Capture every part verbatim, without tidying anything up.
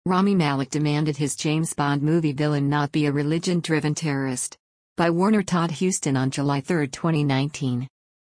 Rami Malek demanded his James Bond movie villain not be a religion-driven terrorist. By Warner Todd Huston on July third, twenty nineteen.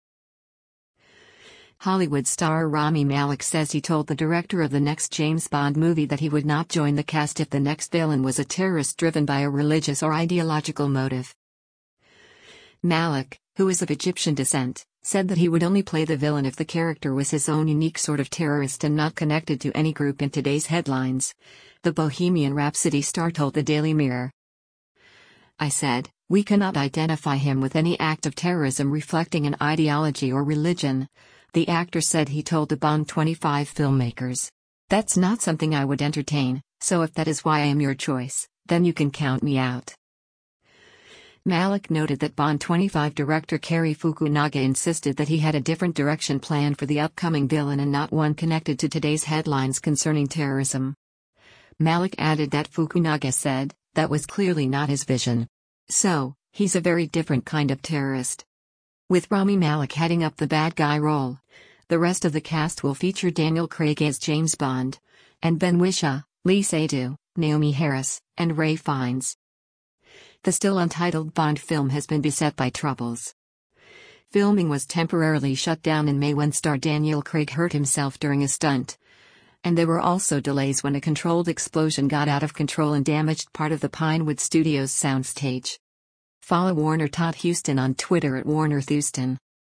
Hollywood star Rami Malek says he told the director of the next James Bond movie that he would not join the cast if the next villain was a terrorist driven by a religious or ideological motive. Malek, who is of Egyptian descent, said that he would only play the villain if the character was his own unique sort of terrorist and not connected to any group in today's headlines. The Bohemian Rhapsody star told the Daily Mirror. "I said, we cannot identify him with any act of terrorism reflecting an ideology or religion," the actor said he told the Bond twenty-five filmmakers. "That's not something I would entertain, so if that is why I am your choice, then you can count me out." Malek noted that Bond twenty-five director Cary Fukunaga insisted that he had a different direction planned for the upcoming villain and not one connected to today's headlines concerning terrorism. Malek added that Fukunaga said, that was clearly not his vision. So, he's a very different kind of terrorist. With Rami Malek heading up the bad guy role, the rest of the cast will feature Daniel Craig as James Bond, and Ben Whishaw, Lee Seydoux, Naomi Harris, and Ralph Fiennes. The still untitled Bond film has been beset by troubles. Filming was temporarily shut down in May when star Daniel Craig hurt himself during a stunt. And there were also delays when a controlled explosion got out of control and damaged part of the Pinewood Studios soundstage. Follow Warner Todd Huston on Twitter at Warner Thuston.